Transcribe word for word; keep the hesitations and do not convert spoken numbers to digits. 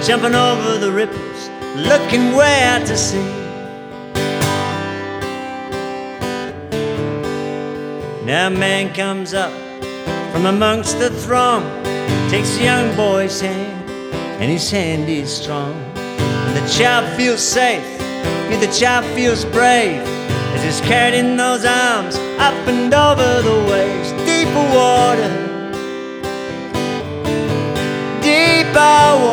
jumping over the ripples, looking way out to sea. Now a man comes up from amongst the throng, takes the young boy's hand, and his hand is strong. And the child feels safe, yeah, the child feels brave, as he's carried in those arms up and over the